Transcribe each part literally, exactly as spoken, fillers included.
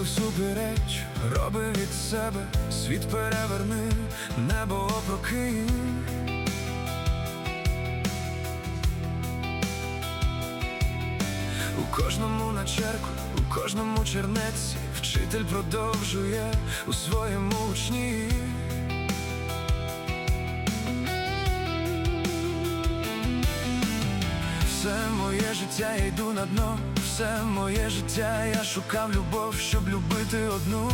всупереч, роби від себе, світ переверни, небо опрокинь. У кожному начерку, у кожному чернеці вчитель продовжує у своєму учні. Все моє життя я йду на дно, все моє життя я шукав любов, щоб любити одну.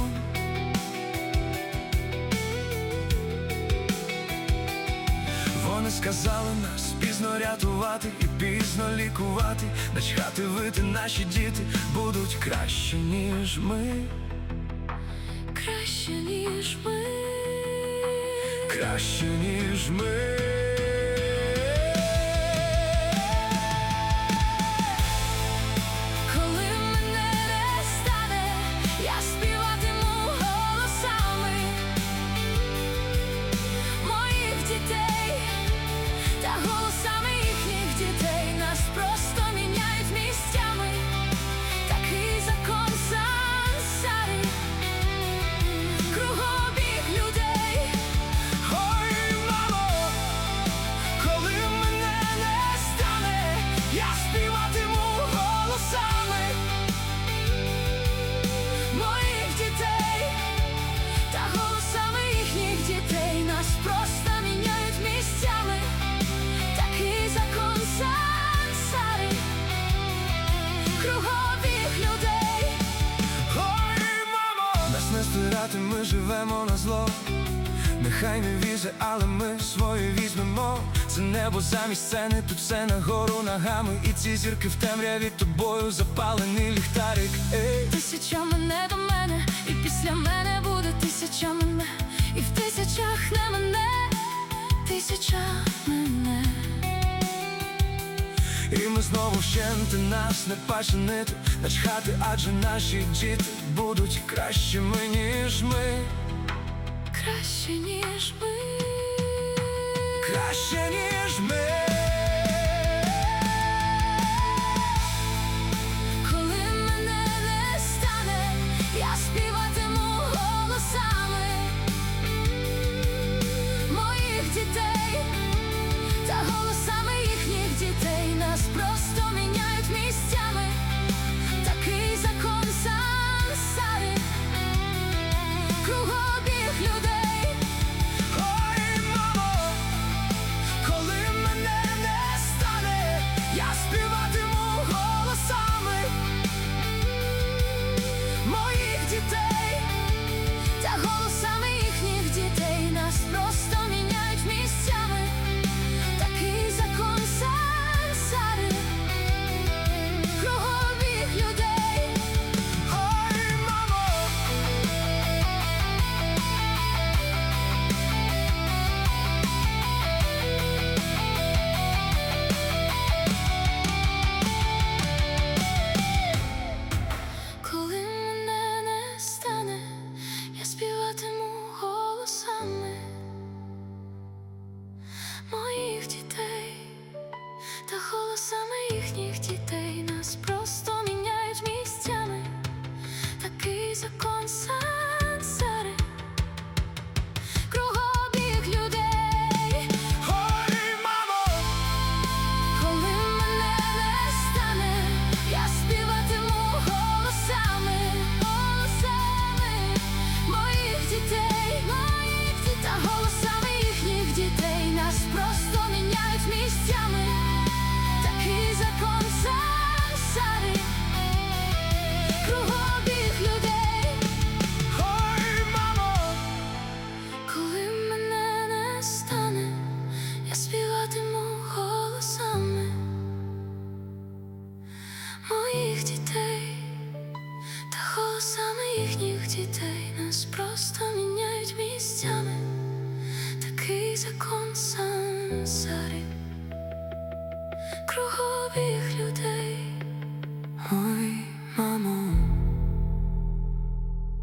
Вони сказали нас пізно рятувати і пізно лікувати, начхати вити, наші діти будуть краще, ніж ми. Краще, ніж ми. Краще, ніж ми. Ми живемо на зло, нехай не візе, але ми своє візьмемо. Це небо замість сцени, тут все нагору ногами. І ці зірки в темряві тобою запалений ліхтарик. Ей. Тисяча мене до мене, і після мене буде тисяча мене, і в тисячах не мене, тисяча мене. І ми знову вщенти, нас не починити, начхати, адже наші діти будуть кращими, ніж ми. Краще, ніж ми. Краще, ніж ми. Коли мене не стане, я співатиму голосами моїх дітей та голосами їхніх дітей. Нас просто міняють місцями, такий закон сансари, кругообіг людей. Ой, мамо, коли мене не стане, я співатиму голосами моїх дітей та голосами їхніх дітей. Нас просто міняють місцями, такий закон сансари, кругообіг людей. Ой, мамо, Коли мене не стане, я співатиму голосами моїх дітей та голосами їхніх дітей. Нас просто міняють місцями, такий закон сансари, кругообіг людей. ой, мамо, Коли мене не стане, я співатиму голосами, голосами моїх дітей, моїх дітей та голосами їхніх дітей. Нас просто міняють місцями, такий закон сансари, кругообіг людей. ой, мамо, Коли мене не стане, я співатиму голосами моїх дітей та голосами їхніх дітей. Нас просто міняють місцями, такий закон сансари, кругообіг людей.